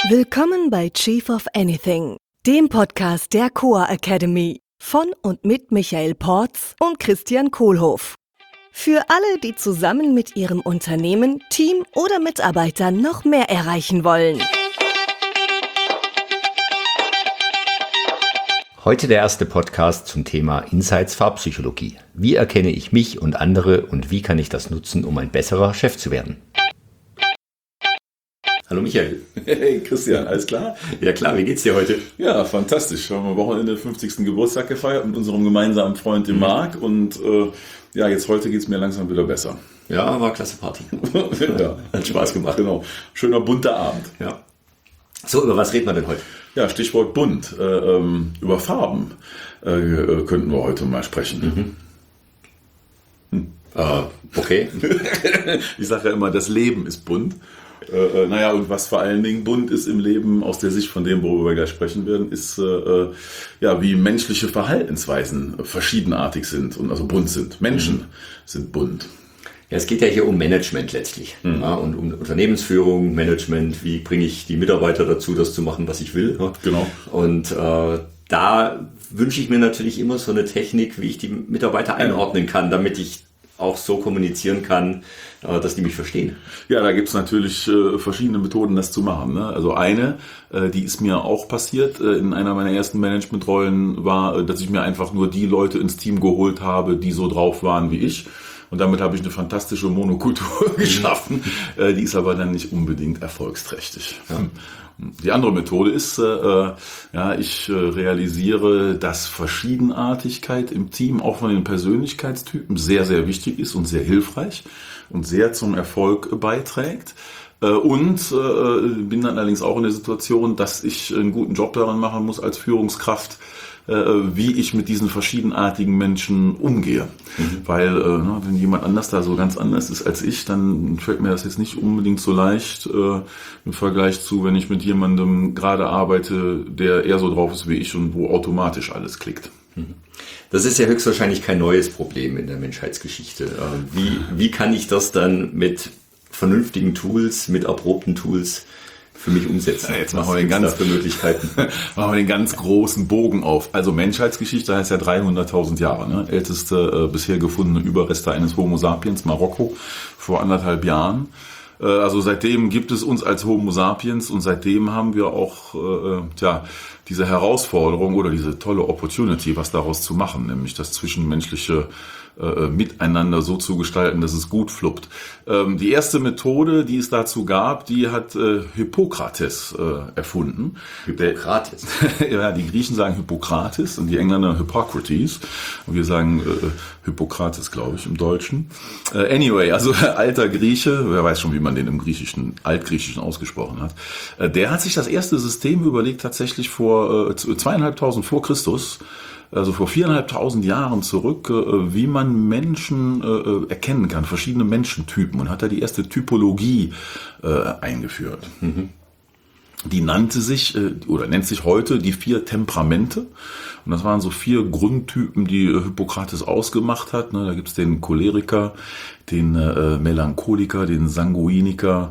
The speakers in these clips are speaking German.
Willkommen bei Chief of Anything, dem Podcast der Coa Academy von und mit Michael Porz und Christian Kohlhoff. Für alle, die zusammen mit ihrem Unternehmen, Team oder Mitarbeitern noch mehr erreichen wollen. Heute der erste Podcast zum Thema Insights Farbpsychologie. Wie erkenne ich mich und andere und wie kann ich das nutzen, um ein besserer Chef zu werden? Hallo Michael. Hey Christian, alles klar? Ja klar, wie geht's dir heute? Ja, fantastisch. Wir haben am Wochenende 50. Geburtstag gefeiert mit unserem gemeinsamen Freund, dem Marc. Und jetzt heute geht's mir langsam wieder besser. Ja, war klasse Party. Ja, hat Spaß gemacht. Genau. Schöner bunter Abend. Ja. So, über was reden wir denn heute? Ja, Stichwort bunt. Über Farben könnten wir heute mal sprechen. Okay. Ich sage ja immer, das Leben ist bunt. Und was vor allen Dingen bunt ist im Leben, aus der Sicht von dem, worüber wir gleich sprechen werden, ist, wie menschliche Verhaltensweisen verschiedenartig sind und also bunt sind. Menschen sind bunt. Ja, es geht ja hier um Management letztlich. Ja, und um Unternehmensführung, Management, wie bringe ich die Mitarbeiter dazu, das zu machen, was ich will. Ja? Genau. Und da wünsche ich mir natürlich immer so eine Technik, wie ich die Mitarbeiter einordnen kann, damit ich auch so kommunizieren kann, dass die mich verstehen. Ja, da gibt's natürlich verschiedene Methoden, das zu machen. Ne? Also eine, die ist mir auch passiert in einer meiner ersten Managementrollen, war, dass ich mir einfach nur die Leute ins Team geholt habe, die so drauf waren wie ich. Und damit habe ich eine fantastische Monokultur geschaffen. Die ist aber dann nicht unbedingt erfolgsträchtig. Ja. Die andere Methode ist, ich realisiere, dass Verschiedenartigkeit im Team auch von den Persönlichkeitstypen sehr, sehr wichtig ist und sehr hilfreich und sehr zum Erfolg beiträgt. Und bin dann allerdings auch in der Situation, dass ich einen guten Job daran machen muss als Führungskraft, wie ich mit diesen verschiedenartigen Menschen umgehe. Weil wenn jemand anders da so ganz anders ist als ich, dann fällt mir das jetzt nicht unbedingt so leicht im Vergleich zu, wenn ich mit jemandem gerade arbeite, der eher so drauf ist wie ich und wo automatisch alles klickt. Das ist ja höchstwahrscheinlich kein neues Problem in der Menschheitsgeschichte. Wie kann ich das dann mit vernünftigen Tools, mit erprobten Tools für mich umsetzen? Ja, jetzt machen wir den ganz großen Bogen auf. Also Menschheitsgeschichte heißt ja 300.000 Jahre. Ne? Älteste bisher gefundene Überreste eines Homo sapiens, Marokko, vor 1,5 Jahren. Also seitdem gibt es uns als Homo sapiens und seitdem haben wir auch diese Herausforderung oder diese tolle Opportunity, was daraus zu machen, nämlich das zwischenmenschliche Miteinander so zu gestalten, dass es gut fluppt. Die erste Methode, die es dazu gab, die hat Hippokrates erfunden. Hippokrates? Ja, die Griechen sagen Hippokrates und die Engländer Hippocrates. Und wir sagen Hippokrates, glaube ich, im Deutschen. Also alter Grieche, wer weiß schon, wie man den im Altgriechischen ausgesprochen hat. Der hat sich das erste System überlegt, tatsächlich vor 2.500 vor Christus, also vor 4.500 Jahren zurück, wie man Menschen erkennen kann, verschiedene Menschentypen, und hat da die erste Typologie eingeführt. Die nennt sich heute die 4 Temperamente. Und das waren so 4 Grundtypen, die Hippokrates ausgemacht hat. Da gibt's den Choleriker, den Melancholiker, den Sanguiniker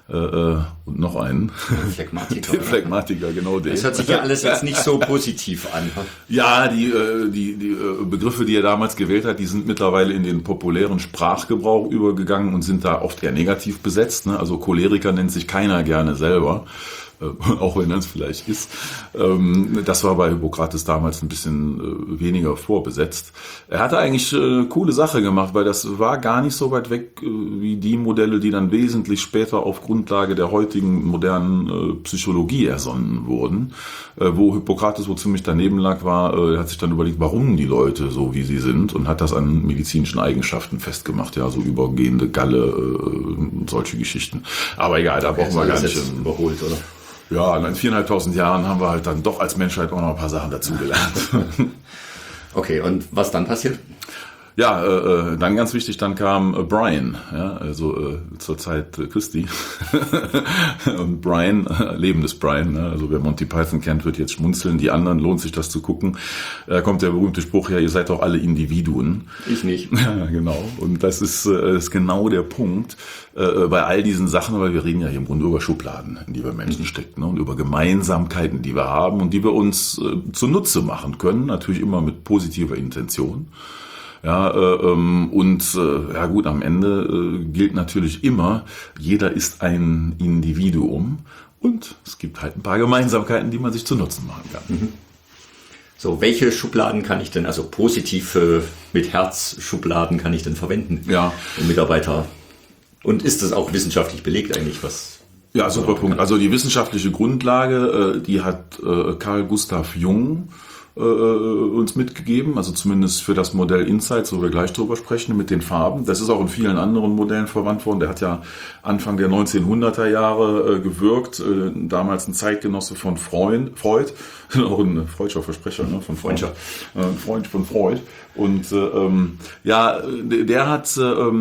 und noch einen. Phlegmatiker. Den Phlegmatiker, genau den. Das hört sich ja alles jetzt nicht so positiv an. Ja, die Begriffe, die er damals gewählt hat, die sind mittlerweile in den populären Sprachgebrauch übergegangen und sind da oft eher negativ besetzt. Ne? Also Choleriker nennt sich keiner gerne selber. Auch wenn das vielleicht ist. Das war bei Hippokrates damals ein bisschen weniger vorbesetzt. Er hatte eigentlich eine coole Sache gemacht, weil das war gar nicht so weit weg wie die Modelle, die dann wesentlich später auf Grundlage der heutigen modernen Psychologie ersonnen wurden. Wo Hippokrates wo ziemlich daneben lag, er hat sich dann überlegt, warum die Leute so wie sie sind, und hat das an medizinischen Eigenschaften festgemacht, ja, so übergehende Galle, solche Geschichten. Aber egal, da brauchen wir gar nicht überholt, oder? Ja, in 4.500 Jahren haben wir halt dann doch als Menschheit auch noch ein paar Sachen dazugelernt. Okay, und was dann passiert? Ja, dann ganz wichtig, dann kam Brian, ja, also zur Zeit Christi. Und Brian, lebendes Brian, ne? Also wer Monty Python kennt, wird jetzt schmunzeln. Die anderen, lohnt sich das zu gucken. Da kommt der berühmte Spruch, ja, ihr seid doch alle Individuen. Ich nicht. Ja, genau. Und das ist genau der Punkt bei all diesen Sachen, weil wir reden ja hier im Grunde über Schubladen, in die wir Menschen stecken, ne? Und über Gemeinsamkeiten, die wir haben und die wir uns zunutze machen können, natürlich immer mit positiver Intention. Ja, ja gut, am Ende gilt natürlich immer, jeder ist ein Individuum und es gibt halt ein paar Gemeinsamkeiten, die man sich zu Nutzen machen kann. Mhm. So, welche Schubladen kann ich denn, also positiv mit Herz Schubladen kann ich denn verwenden? Ja. Um Mitarbeiter. Und ist das auch wissenschaftlich belegt eigentlich, was? Ja, super Punkt. Also die wissenschaftliche Grundlage, die hat Carl Gustav Jung uns mitgegeben, also zumindest für das Modell Insights, wo wir gleich drüber sprechen, mit den Farben. Das ist auch in vielen anderen Modellen verwandt worden. Der hat ja Anfang der 1900er Jahre gewirkt, damals ein Zeitgenosse von Freud, auch ein freudscher Versprecher, ne, von Freud, Freund von Freud. Und ja, der hat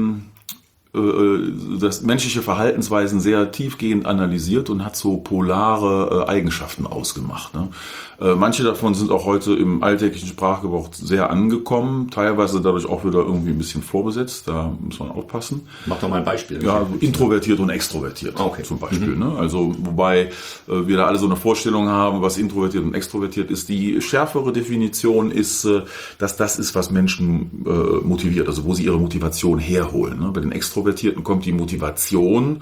das menschliche Verhaltensweisen sehr tiefgehend analysiert und hat so polare Eigenschaften ausgemacht. Ne? Manche davon sind auch heute im alltäglichen Sprachgebrauch sehr angekommen, teilweise dadurch auch wieder irgendwie ein bisschen vorbesetzt, da muss man aufpassen. Mach doch mal ein Beispiel. Ja, also introvertiert und extrovertiert zum Beispiel. Ne? Also wobei wir da alle so eine Vorstellung haben, was introvertiert und extrovertiert ist. Die schärfere Definition ist, dass das ist, was Menschen motiviert, also wo sie ihre Motivation herholen. Ne? Bei den Extrovertierten kommt die Motivation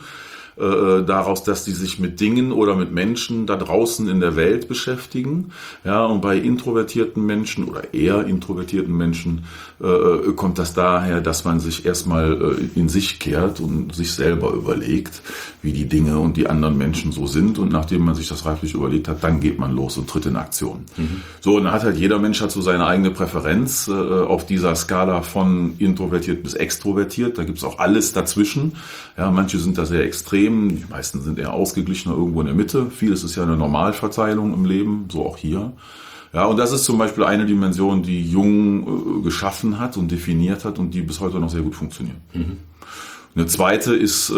daraus, dass die sich mit Dingen oder mit Menschen da draußen in der Welt beschäftigen. Ja, und bei introvertierten Menschen oder eher introvertierten Menschen kommt das daher, dass man sich erstmal in sich kehrt und sich selber überlegt, wie die Dinge und die anderen Menschen so sind. Und nachdem man sich das reiflich überlegt hat, dann geht man los und tritt in Aktion. Mhm. So, und dann hat halt jeder Mensch so seine eigene Präferenz auf dieser Skala von introvertiert bis extrovertiert. Da gibt's auch alles dazwischen. Ja, manche sind da sehr extrem. Die meisten sind eher ausgeglichener irgendwo in der Mitte. Vieles ist ja eine Normalverteilung im Leben, so auch hier. Ja, und das ist zum Beispiel eine Dimension, die Jung geschaffen hat und definiert hat und die bis heute noch sehr gut funktioniert. Mhm. Eine zweite ist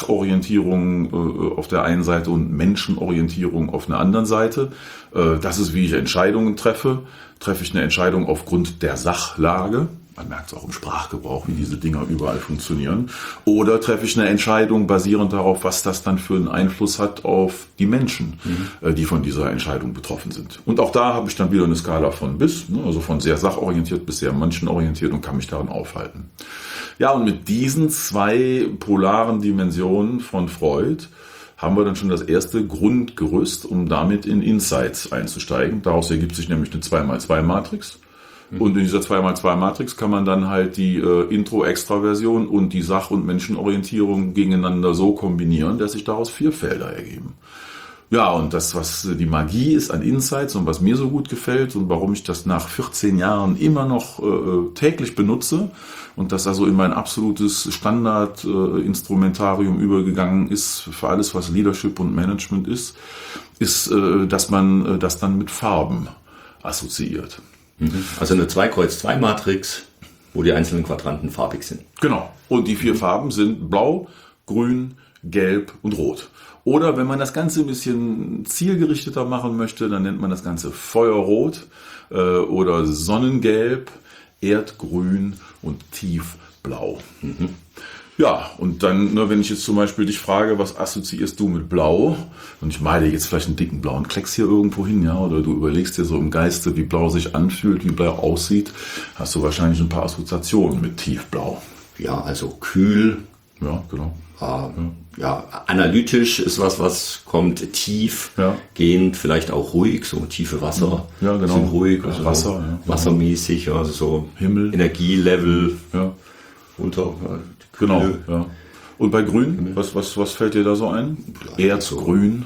Sachorientierung auf der einen Seite und Menschenorientierung auf einer anderen Seite. Das ist, wie ich Entscheidungen treffe. Treffe ich eine Entscheidung aufgrund der Sachlage? Man merkt es auch im Sprachgebrauch, wie diese Dinger überall funktionieren. Oder treffe ich eine Entscheidung basierend darauf, was das dann für einen Einfluss hat auf die Menschen, die von dieser Entscheidung betroffen sind. Und auch da habe ich dann wieder eine Skala von bis, ne, also von sehr sachorientiert bis sehr menschenorientiert und kann mich daran aufhalten. Ja, und mit diesen zwei polaren Dimensionen von Freud haben wir dann schon das erste Grundgerüst, um damit in Insights einzusteigen. Daraus ergibt sich nämlich eine 2x2-Matrix. Und in dieser 2x2-Matrix kann man dann halt die Intro-Extraversion und die Sach- und Menschenorientierung gegeneinander so kombinieren, dass sich daraus 4 Felder ergeben. Ja, und das, was die Magie ist an Insights und was mir so gut gefällt und warum ich das nach 14 Jahren immer noch täglich benutze und das also in mein absolutes Standard-Instrumentarium übergegangen ist für alles, was Leadership und Management ist, dass man das dann mit Farben assoziiert. Also eine 2x2-Matrix, wo die einzelnen Quadranten farbig sind. Genau. Und die 4 Farben sind Blau, Grün, Gelb und Rot. Oder wenn man das Ganze ein bisschen zielgerichteter machen möchte, dann nennt man das Ganze Feuerrot oder Sonnengelb, Erdgrün und Tiefblau. Mhm. Ja, und dann, wenn ich jetzt zum Beispiel dich frage, was assoziierst du mit Blau? Und ich meine jetzt vielleicht einen dicken blauen Klecks hier irgendwo hin, ja, oder du überlegst dir so im Geiste, wie Blau sich anfühlt, wie Blau aussieht, hast du wahrscheinlich ein paar Assoziationen mit Tiefblau. Ja, also kühl. Ja, genau. Ja, analytisch ist was kommt tief, gehend, vielleicht auch ruhig, so tiefe Wasser. Ja, genau. Sind ruhig, also Wasser, wassermäßig, also so Himmel, Energielevel runter. Genau, ja. Und bei Grün, was fällt dir da so ein? Erdgrün.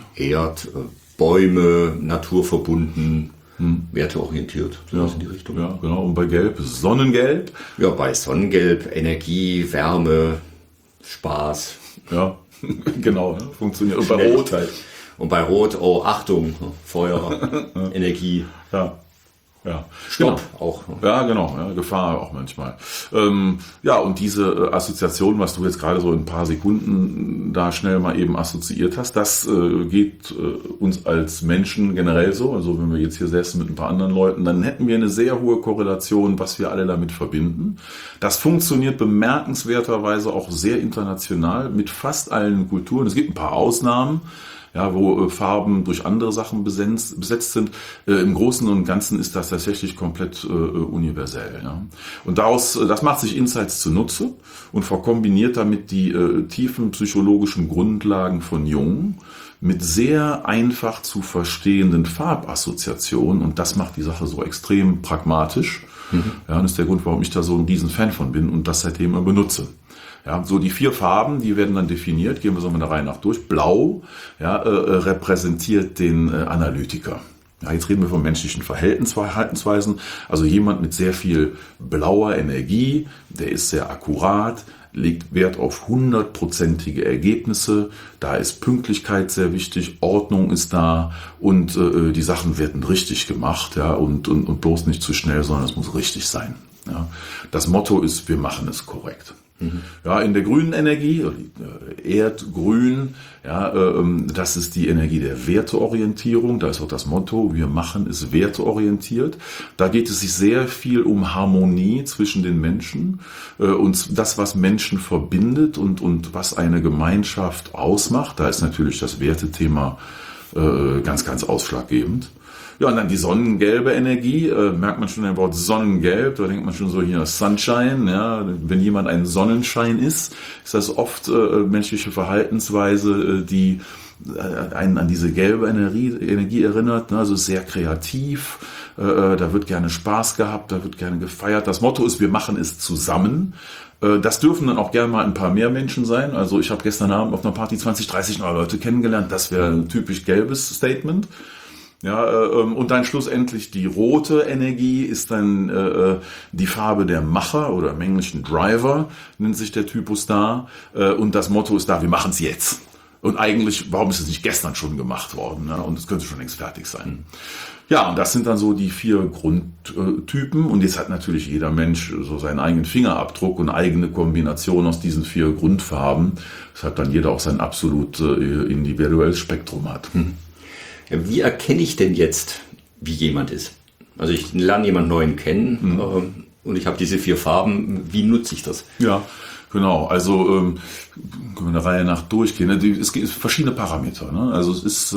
Bäume, naturverbunden, werteorientiert, sowas in die Richtung. Ja, genau. Und bei Gelb, Sonnengelb? Ja, bei Sonnengelb, Energie, Wärme, Spaß. Ja, genau, funktioniert. Und bei Rot halt. Und bei Rot, Achtung, Feuer, Energie. Ja. Ja, Stopp genau. auch. Ja, genau, ja, Gefahr auch manchmal. Ja, und diese Assoziation, was du jetzt gerade so in ein paar Sekunden da schnell mal eben assoziiert hast, das geht uns als Menschen generell so. Also wenn wir jetzt hier säßen mit ein paar anderen Leuten, dann hätten wir eine sehr hohe Korrelation, was wir alle damit verbinden. Das funktioniert bemerkenswerterweise auch sehr international mit fast allen Kulturen. Es gibt ein paar Ausnahmen, ja, wo Farben durch andere Sachen besetzt sind. Im Großen und Ganzen ist das tatsächlich komplett universell. Ja. Und das macht sich Insights zunutze und verkombiniert damit die tiefen psychologischen Grundlagen von Jung mit sehr einfach zu verstehenden Farbassoziationen. Und das macht die Sache so extrem pragmatisch. Ja, und das ist der Grund, warum ich da so ein Riesenfan von bin und das seitdem immer benutze. Ja, so die 4 Farben, die werden dann definiert, gehen wir so mal der Reihe nach durch. Blau, ja, repräsentiert den Analytiker. Ja, jetzt reden wir von menschlichen Verhaltensweisen. Also jemand mit sehr viel blauer Energie, der ist sehr akkurat, legt Wert auf 100%ige Ergebnisse. Da ist Pünktlichkeit sehr wichtig, Ordnung ist da und die Sachen werden richtig gemacht, ja, und bloß nicht zu schnell, sondern es muss richtig sein. Ja. Das Motto ist, wir machen es korrekt. Ja, in der grünen Energie, Erdgrün, ja, das ist die Energie der Werteorientierung. Da ist auch das Motto, wir machen es werteorientiert. Da geht es sich sehr viel um Harmonie zwischen den Menschen und das, was Menschen verbindet und was eine Gemeinschaft ausmacht. Da ist natürlich das Wertethema ganz, ganz ausschlaggebend. Ja, und dann die sonnengelbe Energie, merkt man schon ein Wort Sonnengelb, da denkt man schon so hier Sunshine, ja, wenn jemand ein Sonnenschein ist das oft menschliche Verhaltensweise, die einen an diese gelbe Energie erinnert, ne, also sehr kreativ, da wird gerne Spaß gehabt, da wird gerne gefeiert. Das Motto ist, wir machen es zusammen. Das dürfen dann auch gerne mal ein paar mehr Menschen sein. Also ich habe gestern Abend auf einer Party 20, 30 neue Leute kennengelernt, das wäre ein typisch gelbes Statement. Ja, und dann schlussendlich die rote Energie ist dann die Farbe der Macher oder im Englischen Driver, nennt sich der Typus da. Und das Motto ist da, wir machen es jetzt. Und eigentlich, warum ist es nicht gestern schon gemacht worden? Ne? Und es könnte schon längst fertig sein. Ja, und das sind dann so die 4 Grundtypen. Und jetzt hat natürlich jeder Mensch so seinen eigenen Fingerabdruck und eigene Kombination aus diesen 4 Grundfarben, weshalb dann jeder auch sein absolut individuelles Spektrum hat. Wie erkenne ich denn jetzt, wie jemand ist? Also ich lerne jemanden Neuen kennen und ich habe diese 4 Farben. Wie nutze ich das? Ja, genau. Also können wir eine Reihe nach durchgehen. Es gibt verschiedene Parameter. Ne? Also es ist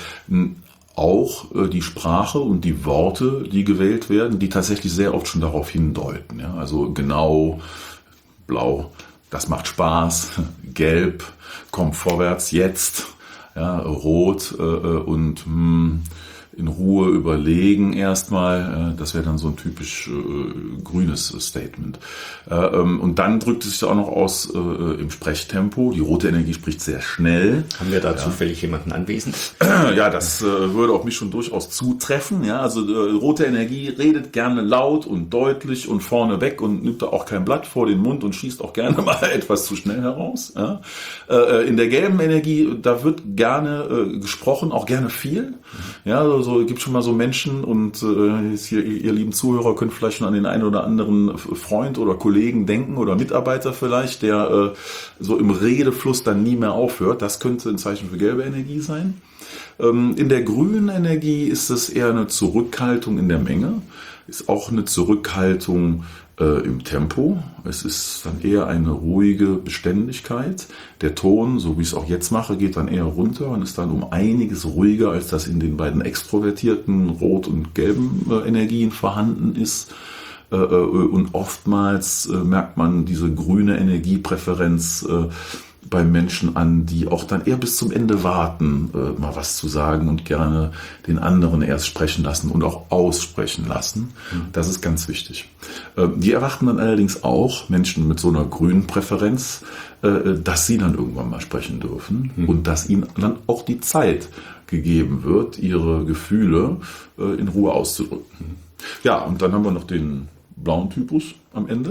auch die Sprache und die Worte, die gewählt werden, die tatsächlich sehr oft schon darauf hindeuten. Ja? Also genau, blau, das macht Spaß, gelb, komm vorwärts, jetzt. Ja, rot und in Ruhe überlegen erstmal, das wäre dann so ein typisch grünes Statement. Und dann drückt es sich auch noch aus im Sprechtempo. Die rote Energie spricht sehr schnell. Haben wir da zufällig jemanden anwesend? Ja, das würde auf mich schon durchaus zutreffen. Ja, also rote Energie redet gerne laut und deutlich und vorne weg und nimmt da auch kein Blatt vor den Mund und schießt auch gerne mal etwas zu schnell heraus. Ja. In der gelben Energie, da wird gerne gesprochen, auch gerne viel. Ja, also gibt schon mal so Menschen und jetzt hier, ihr lieben Zuhörer könnt vielleicht schon an den einen oder anderen Freund oder Kollegen denken oder Mitarbeiter vielleicht, der so im Redefluss dann nie mehr aufhört. Das könnte ein Zeichen für gelbe Energie sein. In der grünen Energie ist es eher eine Zurückhaltung in der Menge, ist auch eine Zurückhaltung im Tempo. Es ist dann eher eine ruhige Beständigkeit. Der Ton, so wie ich es auch jetzt mache, geht dann eher runter und ist dann um einiges ruhiger, als das in den beiden extrovertierten rot- und gelben Energien vorhanden ist. Und oftmals merkt man diese grüne Energiepräferenz bei Menschen an, die auch dann eher bis zum Ende warten, mal was zu sagen und gerne den anderen erst sprechen lassen und auch aussprechen lassen. Das ist ganz wichtig. Die erwarten dann allerdings auch, Menschen mit so einer grünen Präferenz, dass sie dann irgendwann mal sprechen dürfen und dass ihnen dann auch die Zeit gegeben wird, ihre Gefühle in Ruhe auszudrücken. Ja, und dann haben wir noch den blauen Typus am Ende.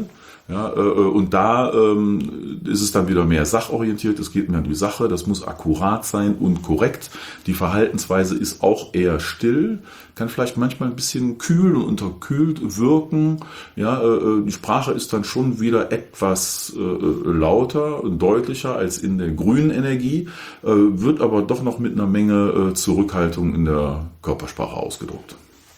Ja, und da ist es dann wieder mehr sachorientiert, es geht mehr um die Sache, das muss akkurat sein und korrekt. Die Verhaltensweise ist auch eher still, kann vielleicht manchmal ein bisschen kühl und unterkühlt wirken. Ja, die Sprache ist dann schon wieder etwas lauter und deutlicher als in der grünen Energie, wird aber doch noch mit einer Menge Zurückhaltung in der Körpersprache ausgedrückt.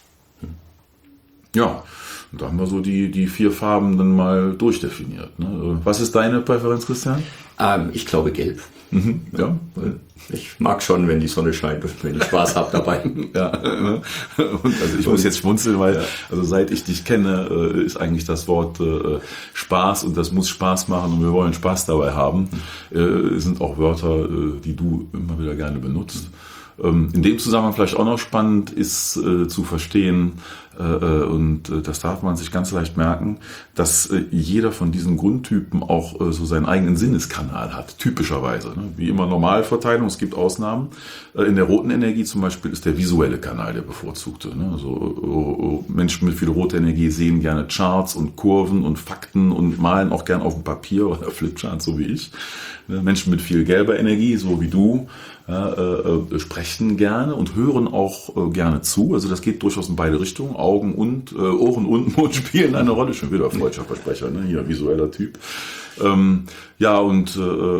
Ja. Und da haben wir so die 4 Farben dann mal durchdefiniert. Ne? Was ist deine Präferenz, Christian? Ich glaube gelb. Ja. Ich mag schon, wenn die Sonne scheint und wenn ich Spaß habe dabei. Ja. Und also ich muss jetzt schmunzeln, weil also seit ich dich kenne, ist eigentlich das Wort Spaß und das muss Spaß machen und wir wollen Spaß dabei haben, sind auch Wörter, die du immer wieder gerne benutzt. In dem Zusammenhang vielleicht auch noch spannend ist zu verstehen, und das darf man sich ganz leicht merken, dass jeder von diesen Grundtypen auch so seinen eigenen Sinneskanal hat, typischerweise. Ne? Wie immer Normalverteilung, es gibt Ausnahmen. In der roten Energie zum Beispiel ist der visuelle Kanal der bevorzugte. Ne? Also Menschen mit viel roter Energie sehen gerne Charts und Kurven und Fakten und malen auch gern auf dem Papier oder Flipcharts, so wie ich. Menschen mit viel gelber Energie, so wie du, sprechen gerne und hören auch gerne zu. Also das geht durchaus in beide Richtungen. Augen und Ohren und Mund spielen eine Rolle. Schon wieder freudscher Versprecher, ne? Hier visueller Typ. Ja, und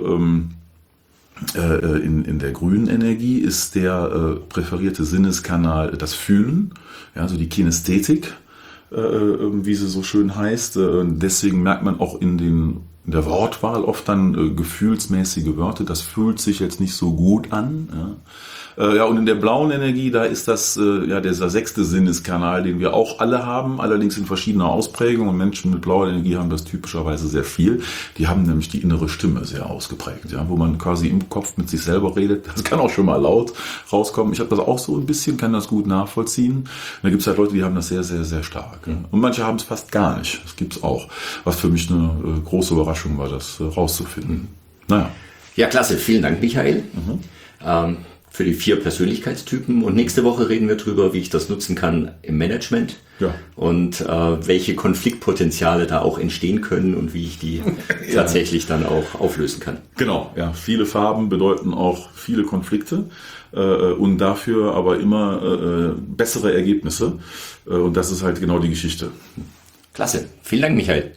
in der grünen Energie ist der präferierte Sinneskanal das Fühlen, ja, also die Kinästhetik, wie sie so schön heißt. Deswegen merkt man auch in der Wortwahl oft dann gefühlsmäßige Wörter. Das fühlt sich jetzt nicht so gut an. Ja, und in der blauen Energie, da ist das dieser 6. Sinneskanal, den wir auch alle haben, allerdings in verschiedener Ausprägung. Und Menschen mit blauer Energie haben das typischerweise sehr viel. Die haben nämlich die innere Stimme sehr ausgeprägt, ja, wo man quasi im Kopf mit sich selber redet. Das kann auch schon mal laut rauskommen. Ich habe das auch so ein bisschen, kann das gut nachvollziehen. Da gibt es halt Leute, die haben das sehr, sehr, sehr stark. Ja. Und manche haben es fast gar nicht. Das gibt es auch. Was für mich eine große Überraschung war, das rauszufinden. Naja. Ja, klasse. Vielen Dank, Michael. Für die 4 Persönlichkeitstypen. Und nächste Woche reden wir darüber, wie ich das nutzen kann im Management. Ja. Und welche Konfliktpotenziale da auch entstehen können und wie ich die tatsächlich dann auch auflösen kann. Genau, ja. Viele Farben bedeuten auch viele Konflikte und dafür aber immer bessere Ergebnisse. Und das ist halt genau die Geschichte. Klasse. Vielen Dank, Michael.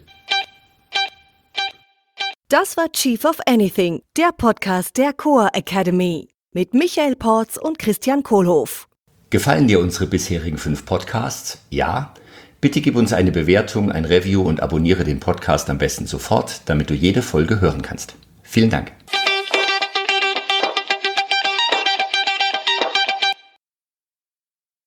Das war Chief of Anything, der Podcast der Coa Academy. Mit Michael Porz und Christian Kohlhoff. Gefallen dir unsere bisherigen 5 Podcasts? Ja? Bitte gib uns eine Bewertung, ein Review und abonniere den Podcast am besten sofort, damit du jede Folge hören kannst. Vielen Dank.